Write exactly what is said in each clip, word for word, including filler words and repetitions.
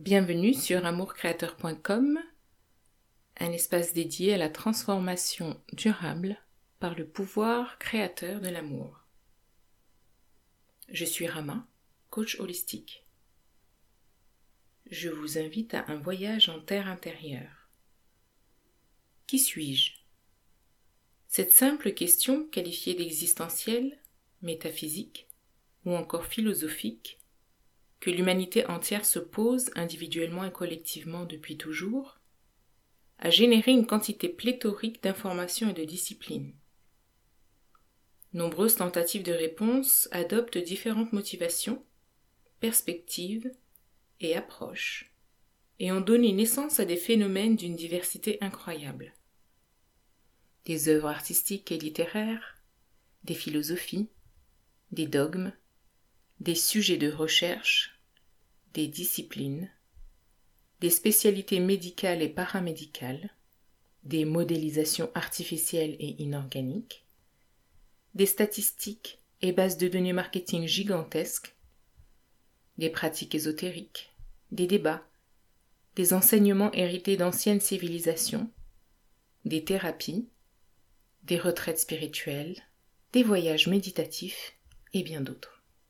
Bienvenue sur amour créateur point com, un espace dédié à la transformation durable par le pouvoir créateur de l'amour. Je suis Rama, coach holistique. Je vous invite à un voyage en terre intérieure. Qui suis-je ? Cette simple question, qualifiée d'existentielle, métaphysique ou encore philosophique, que l'humanité entière se pose individuellement et collectivement depuis toujours, a généré une quantité pléthorique d'informations et de disciplines. Nombreuses tentatives de réponse adoptent différentes motivations, perspectives et approches, et ont donné naissance à des phénomènes d'une diversité incroyable. Des œuvres artistiques et littéraires, des philosophies, des dogmes, des sujets de recherche, des disciplines, des spécialités médicales et paramédicales, des modélisations artificielles et inorganiques, des statistiques et bases de données marketing gigantesques, des pratiques ésotériques, des débats, des enseignements hérités d'anciennes civilisations, des thérapies, des retraites spirituelles, des voyages méditatifs et bien d'autres.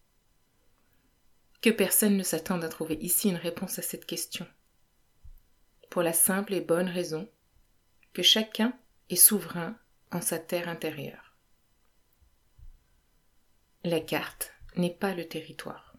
Que personne ne s'attende à trouver ici une réponse à cette question. Pour la simple et bonne raison que chacun est souverain en sa terre intérieure. La carte n'est pas le territoire.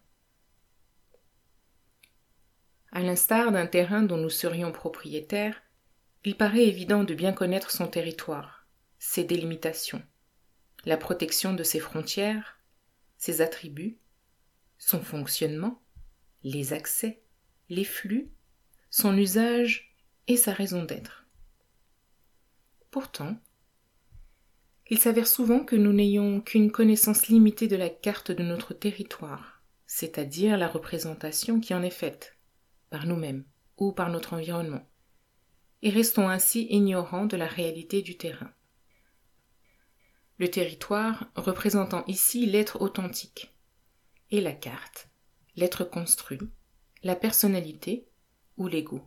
À l'instar d'un terrain dont nous serions propriétaires, il paraît évident de bien connaître son territoire, ses délimitations, la protection de ses frontières, ses attributs, son fonctionnement, les accès, les flux, son usage et sa raison d'être. Pourtant, il s'avère souvent que nous n'ayons qu'une connaissance limitée de la carte de notre territoire, c'est-à-dire la représentation qui en est faite, par nous-mêmes ou par notre environnement, et restons ainsi ignorants de la réalité du terrain. Le territoire représentant ici l'être authentique, et la carte, l'être construit, la personnalité ou l'ego.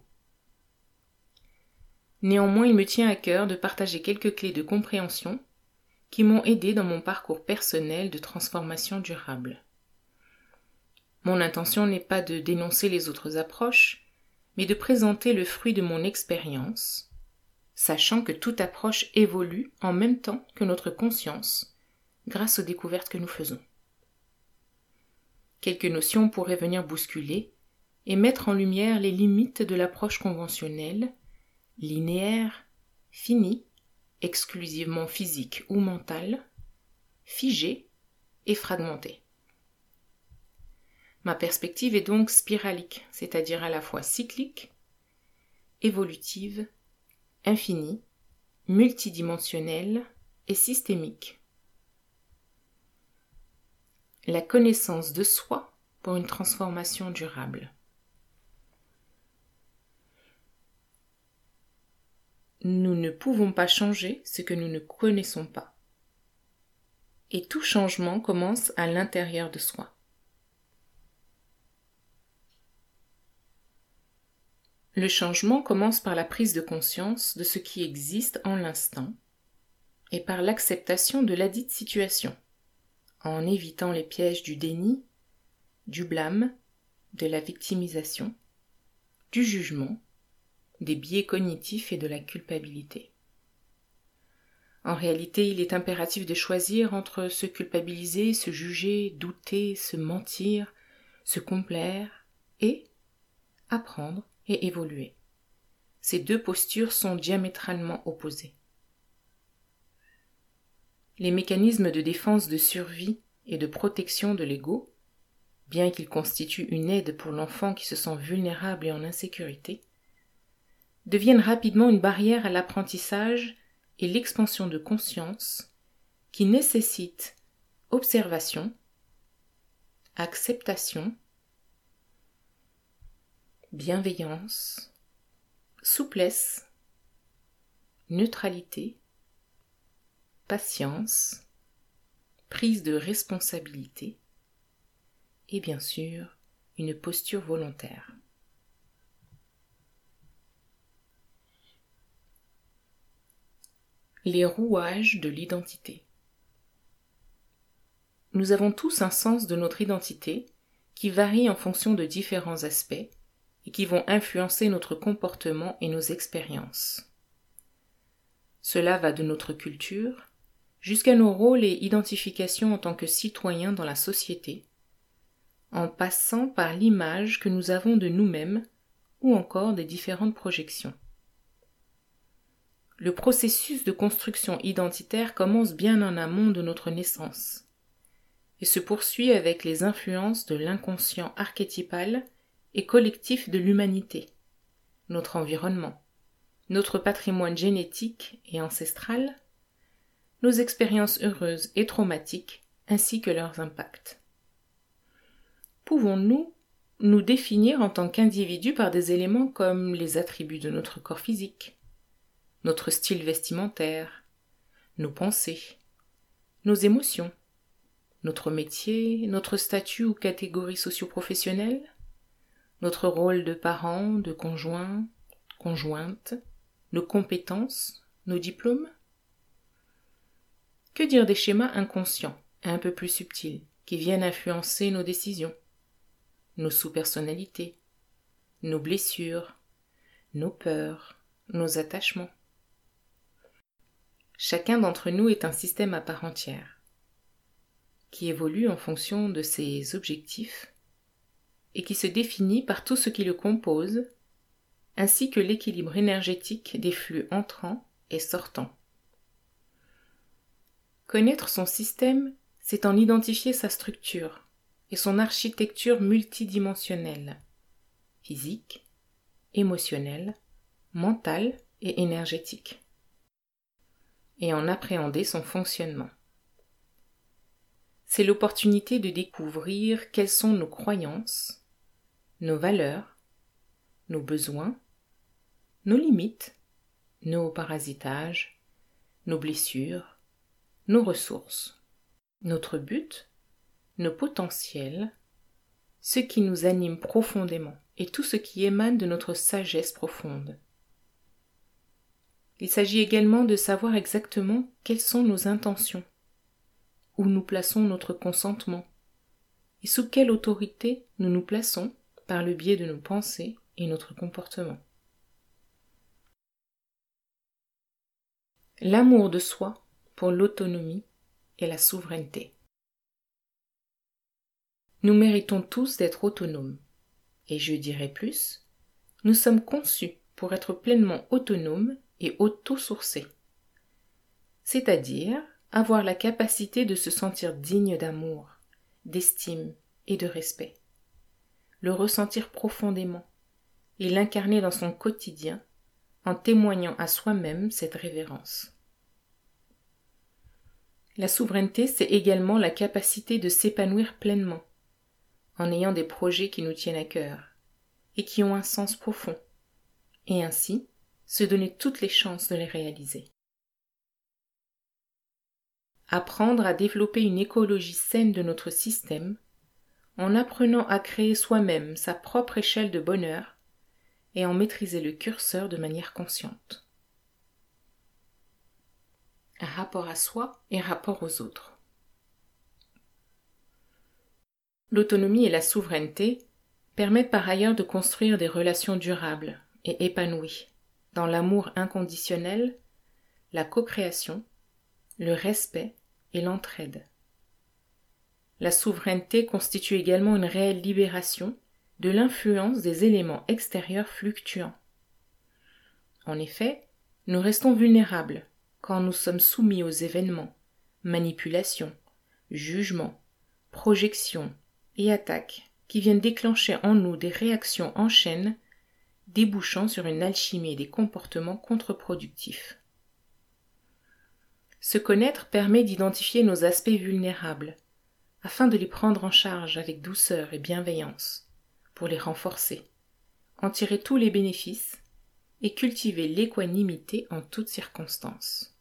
Néanmoins, il me tient à cœur de partager quelques clés de compréhension qui m'ont aidé dans mon parcours personnel de transformation durable. Mon intention n'est pas de dénoncer les autres approches, mais de présenter le fruit de mon expérience, sachant que toute approche évolue en même temps que notre conscience, grâce aux découvertes que nous faisons. Quelques notions pourraient venir bousculer et mettre en lumière les limites de l'approche conventionnelle, linéaire, finie, exclusivement physique ou mentale, figée et fragmentée. Ma perspective est donc spiralique, c'est-à-dire à la fois cyclique, évolutive, infinie, multidimensionnelle et systémique. La connaissance de soi pour une transformation durable. Nous ne pouvons pas changer ce que nous ne connaissons pas. Et tout changement commence à l'intérieur de soi. Le changement commence par la prise de conscience de ce qui existe en l'instant et par l'acceptation de ladite situation, en évitant les pièges du déni, du blâme, de la victimisation, du jugement, des biais cognitifs et de la culpabilité. En réalité, il est impératif de choisir entre se culpabiliser, se juger, douter, se mentir, se complaire et apprendre et évoluer. Ces deux postures sont diamétralement opposées. Les mécanismes de défense, de survie et de protection de l'ego, bien qu'ils constituent une aide pour l'enfant qui se sent vulnérable et en insécurité, deviennent rapidement une barrière à l'apprentissage et l'expansion de conscience qui nécessitent observation, acceptation, bienveillance, souplesse, neutralité, patience, prise de responsabilité et bien sûr une posture volontaire. Les rouages de l'identité. Nous avons tous un sens de notre identité qui varie en fonction de différents aspects et qui vont influencer notre comportement et nos expériences. Cela va de notre culture jusqu'à nos rôles et identifications en tant que citoyens dans la société, en passant par l'image que nous avons de nous-mêmes ou encore des différentes projections. Le processus de construction identitaire commence bien en amont de notre naissance et se poursuit avec les influences de l'inconscient archétypal et collectif de l'humanité, notre environnement, notre patrimoine génétique et ancestral, nos expériences heureuses et traumatiques, ainsi que leurs impacts. Pouvons-nous nous définir en tant qu'individus par des éléments comme les attributs de notre corps physique, notre style vestimentaire, nos pensées, nos émotions, notre métier, notre statut ou catégorie socio-professionnelle, notre rôle de parent, de conjoint, conjointe, nos compétences, nos diplômes? Que dire des schémas inconscients, un peu plus subtils, qui viennent influencer nos décisions, nos sous-personnalités, nos blessures, nos peurs, nos attachements? Chacun d'entre nous est un système à part entière, qui évolue en fonction de ses objectifs et qui se définit par tout ce qui le compose, ainsi que l'équilibre énergétique des flux entrants et sortants. Connaître son système, c'est en identifier sa structure et son architecture multidimensionnelle, physique, émotionnelle, mentale et énergétique, et en appréhender son fonctionnement. C'est l'opportunité de découvrir quelles sont nos croyances, nos valeurs, nos besoins, nos limites, nos parasitages, nos blessures, nos ressources, notre but, nos potentiels, ce qui nous anime profondément et tout ce qui émane de notre sagesse profonde. Il s'agit également de savoir exactement quelles sont nos intentions, où nous plaçons notre consentement et sous quelle autorité nous nous plaçons par le biais de nos pensées et notre comportement. L'amour de soi pour l'autonomie et la souveraineté. Nous méritons tous d'être autonomes, et je dirais plus, nous sommes conçus pour être pleinement autonomes et auto-sourcés, c'est-à-dire avoir la capacité de se sentir digne d'amour, d'estime et de respect, le ressentir profondément et l'incarner dans son quotidien en témoignant à soi-même cette révérence. La souveraineté, c'est également la capacité de s'épanouir pleinement, en ayant des projets qui nous tiennent à cœur et qui ont un sens profond, et ainsi se donner toutes les chances de les réaliser. Apprendre à développer une écologie saine de notre système, en apprenant à créer soi-même sa propre échelle de bonheur et en maîtriser le curseur de manière consciente. Un rapport à soi et rapport aux autres. L'autonomie et la souveraineté permettent par ailleurs de construire des relations durables et épanouies, dans l'amour inconditionnel, la co-création, le respect et l'entraide. La souveraineté constitue également une réelle libération de l'influence des éléments extérieurs fluctuants. En effet, nous restons vulnérables quand nous sommes soumis aux événements, manipulations, jugements, projections et attaques qui viennent déclencher en nous des réactions en chaîne, débouchant sur une alchimie des comportements contre-productifs. Se connaître permet d'identifier nos aspects vulnérables, afin de les prendre en charge avec douceur et bienveillance, pour les renforcer, en tirer tous les bénéfices et cultiver l'équanimité en toutes circonstances.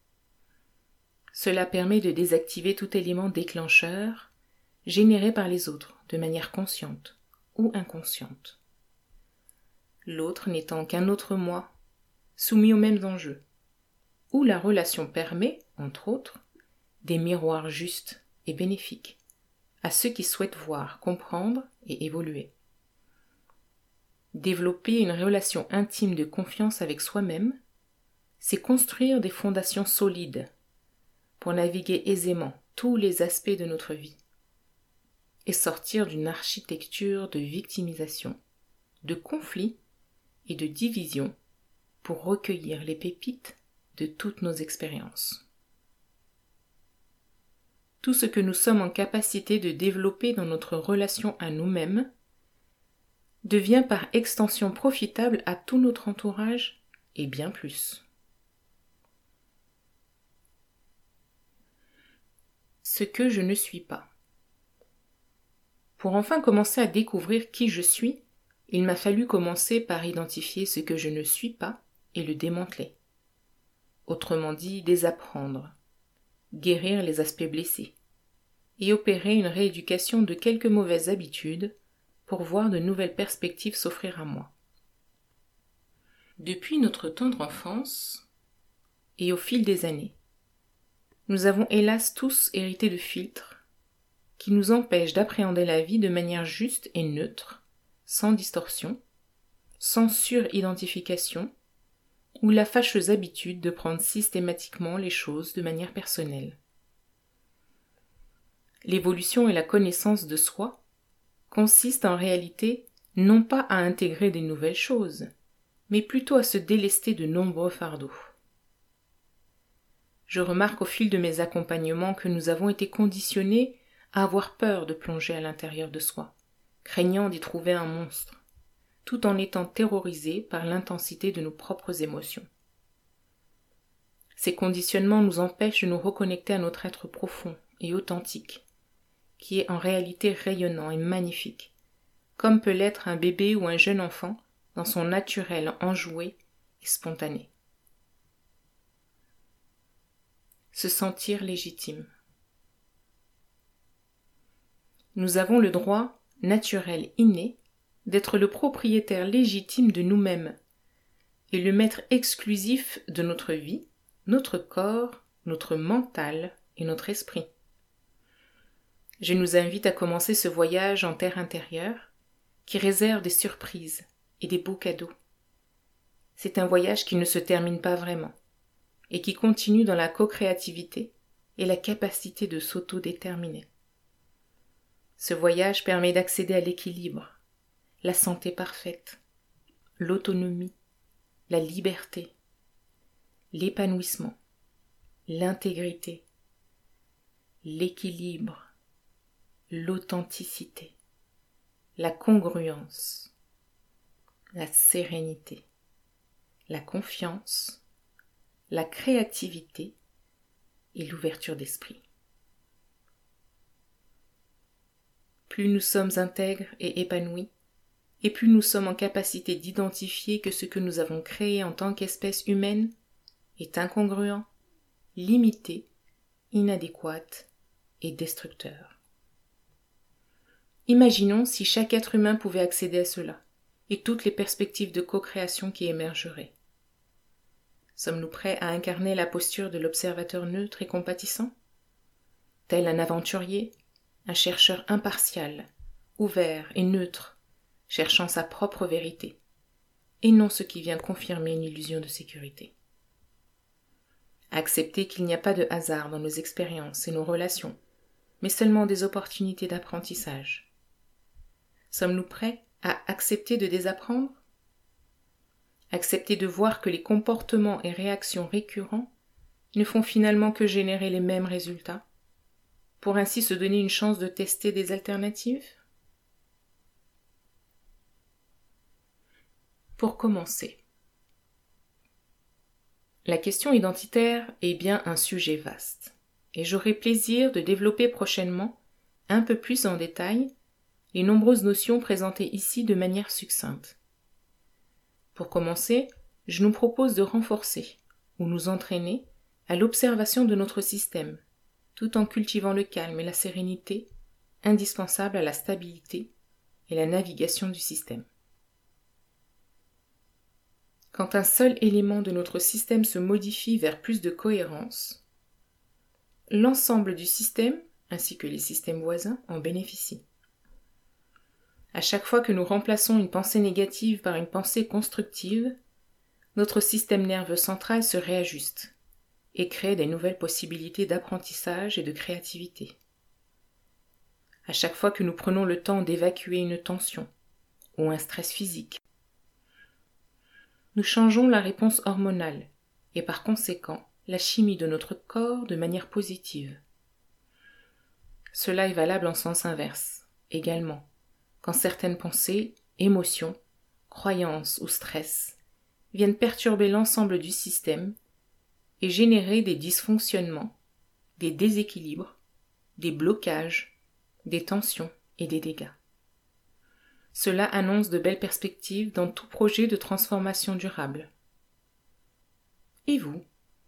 Cela permet de désactiver tout élément déclencheur généré par les autres de manière consciente ou inconsciente. L'autre n'étant qu'un autre moi, soumis aux mêmes enjeux, où la relation permet, entre autres, des miroirs justes et bénéfiques à ceux qui souhaitent voir, comprendre et évoluer. Développer une relation intime de confiance avec soi-même, c'est construire des fondations solides pour naviguer aisément tous les aspects de notre vie et sortir d'une architecture de victimisation, de conflits et de division pour recueillir les pépites de toutes nos expériences. Tout ce que nous sommes en capacité de développer dans notre relation à nous-mêmes devient par extension profitable à tout notre entourage et bien plus. Ce que je ne suis pas. Pour enfin commencer à découvrir qui je suis, il m'a fallu commencer par identifier ce que je ne suis pas et le démanteler. Autrement dit, désapprendre, guérir les aspects blessés et opérer une rééducation de quelques mauvaises habitudes pour voir de nouvelles perspectives s'offrir à moi. Depuis notre tendre enfance et au fil des années, nous avons hélas tous hérité de filtres qui nous empêchent d'appréhender la vie de manière juste et neutre, sans distorsion, sans suridentification ou la fâcheuse habitude de prendre systématiquement les choses de manière personnelle. L'évolution et la connaissance de soi consistent en réalité non pas à intégrer des nouvelles choses, mais plutôt à se délester de nombreux fardeaux. Je remarque au fil de mes accompagnements que nous avons été conditionnés à avoir peur de plonger à l'intérieur de soi, craignant d'y trouver un monstre, tout en étant terrorisés par l'intensité de nos propres émotions. Ces conditionnements nous empêchent de nous reconnecter à notre être profond et authentique, qui est en réalité rayonnant et magnifique, comme peut l'être un bébé ou un jeune enfant dans son naturel enjoué et spontané. Se sentir légitime. Nous avons le droit naturel inné d'être le propriétaire légitime de nous-mêmes et le maître exclusif de notre vie, notre corps, notre mental et notre esprit. Je nous invite à commencer ce voyage en terre intérieure qui réserve des surprises et des beaux cadeaux. C'est un voyage qui ne se termine pas vraiment et qui continue dans la co-créativité et la capacité de s'auto-déterminer. Ce voyage permet d'accéder à l'équilibre, la santé parfaite, l'autonomie, la liberté, l'épanouissement, l'intégrité, l'équilibre, l'authenticité, la congruence, la sérénité, la confiance, la créativité et l'ouverture d'esprit. Plus nous sommes intègres et épanouis, et plus nous sommes en capacité d'identifier que ce que nous avons créé en tant qu'espèce humaine est incongruent, limité, inadéquat et destructeur. Imaginons si chaque être humain pouvait accéder à cela, et toutes les perspectives de co-création qui émergeraient. Sommes-nous prêts à incarner la posture de l'observateur neutre et compatissant? Tel un aventurier, un chercheur impartial, ouvert et neutre, cherchant sa propre vérité, et non ce qui vient confirmer une illusion de sécurité. Accepter qu'il n'y a pas de hasard dans nos expériences et nos relations, mais seulement des opportunités d'apprentissage. Sommes-nous prêts à accepter de désapprendre? Accepter de voir que les comportements et réactions récurrents ne font finalement que générer les mêmes résultats, pour ainsi se donner une chance de tester des alternatives? Pour commencer, la question identitaire est bien un sujet vaste, et j'aurai plaisir de développer prochainement, un peu plus en détail, les nombreuses notions présentées ici de manière succincte. Pour commencer, je nous propose de renforcer ou nous entraîner à l'observation de notre système, tout en cultivant le calme et la sérénité indispensables à la stabilité et la navigation du système. Quand un seul élément de notre système se modifie vers plus de cohérence, l'ensemble du système, ainsi que les systèmes voisins, en bénéficient. À chaque fois que nous remplaçons une pensée négative par une pensée constructive, notre système nerveux central se réajuste et crée des nouvelles possibilités d'apprentissage et de créativité. À chaque fois que nous prenons le temps d'évacuer une tension ou un stress physique, nous changeons la réponse hormonale et par conséquent la chimie de notre corps de manière positive. Cela est valable en sens inverse, également, quand certaines pensées, émotions, croyances ou stress viennent perturber l'ensemble du système et générer des dysfonctionnements, des déséquilibres, des blocages, des tensions et des dégâts. Cela annonce de belles perspectives dans tout projet de transformation durable. Et vous?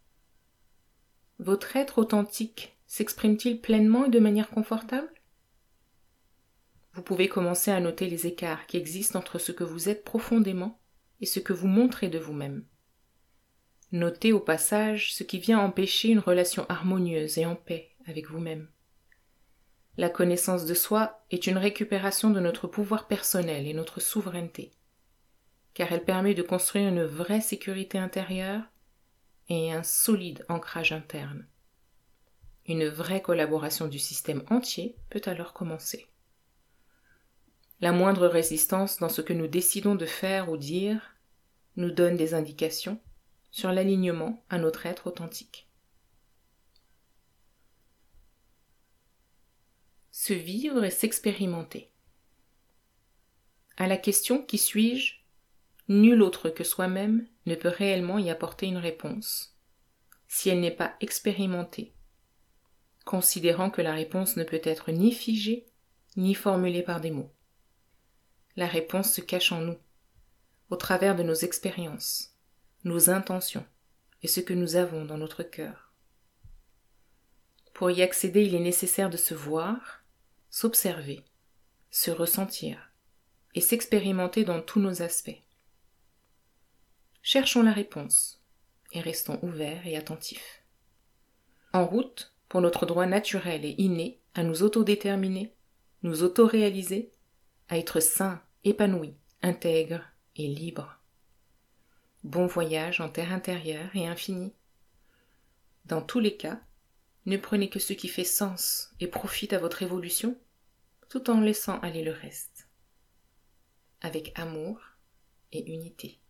Votre être authentique s'exprime-t-il pleinement et de manière confortable? Vous pouvez commencer à noter les écarts qui existent entre ce que vous êtes profondément et ce que vous montrez de vous-même. Notez au passage ce qui vient empêcher une relation harmonieuse et en paix avec vous-même. La connaissance de soi est une récupération de notre pouvoir personnel et notre souveraineté, car elle permet de construire une vraie sécurité intérieure et un solide ancrage interne. Une vraie collaboration du système entier peut alors commencer. La moindre résistance dans ce que nous décidons de faire ou dire nous donne des indications sur l'alignement à notre être authentique. Se vivre et s'expérimenter. À la question « Qui suis-je ?», nul autre que soi-même ne peut réellement y apporter une réponse, si elle n'est pas expérimentée, considérant que la réponse ne peut être ni figée, ni formulée par des mots. La réponse se cache en nous, au travers de nos expériences, nos intentions et ce que nous avons dans notre cœur. Pour y accéder, il est nécessaire de se voir, s'observer, se ressentir et s'expérimenter dans tous nos aspects. Cherchons la réponse et restons ouverts et attentifs. En route pour notre droit naturel et inné à nous autodéterminer, nous autoréaliser, à être sains, épanouis, intègres et libres. Bon voyage en terre intérieure et infinie. Dans tous les cas, ne prenez que ce qui fait sens et profite à votre évolution, tout en laissant aller le reste, avec amour et unité.